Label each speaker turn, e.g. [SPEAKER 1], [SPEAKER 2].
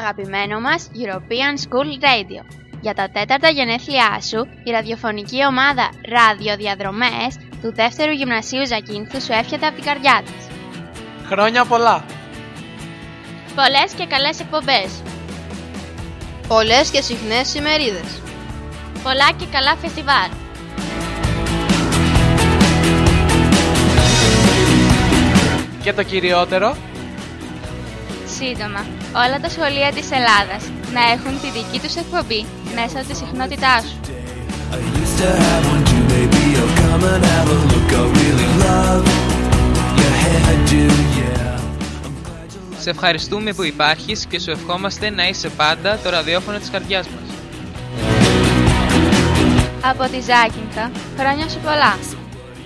[SPEAKER 1] αγαπημένο μας European School Radio. Για τα 4τα γενέθλιά σου, η ραδιοφωνική ομάδα Ραδιοδιαδρομές του 2ου Γυμνασίου Ζακίνθου σου εύχεται από την καρδιά της.
[SPEAKER 2] Χρόνια πολλά!
[SPEAKER 1] Πολλές και καλές εκπομπές.
[SPEAKER 3] Πολλές και συχνές ημερίδες.
[SPEAKER 1] Πολλά και καλά φεστιβάλ.
[SPEAKER 2] Και το κυριότερο,
[SPEAKER 1] σύντομα, όλα τα σχολεία της Ελλάδας να έχουν τη δική τους εκπομπή μέσα από τη συχνότητά σου.
[SPEAKER 4] Σε ευχαριστούμε που υπάρχεις και σου ευχόμαστε να είσαι πάντα το ραδιόφωνο της καρδιάς μας.
[SPEAKER 1] Από τη Ζάκυνθο, χρόνια σου πολλά!